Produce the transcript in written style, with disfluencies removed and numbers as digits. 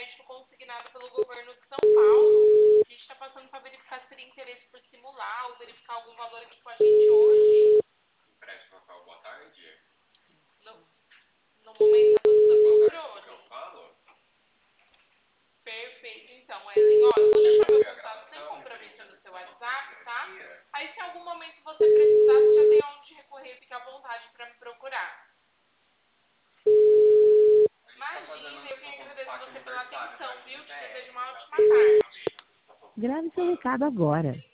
crédito consignado pelo governo de São Paulo. A gente está passando para verificar se teria interesse por simular ou verificar algum valor aqui com a gente hoje. Empréstimo Rafael, boa tarde. No momento está tudo sob Boa tarde, controle. eu falo. Perfeito, então, Ellen. Ó, eu vou deixar meu contato sem compromisso no seu WhatsApp, tá? Aí, se em algum momento você precisar, você já tem onde recorrer, fica à vontade para me procurar. Imagina, eu que agradeço você pela atenção, viu? Te desejo uma ótima tarde. Grave seu recado agora.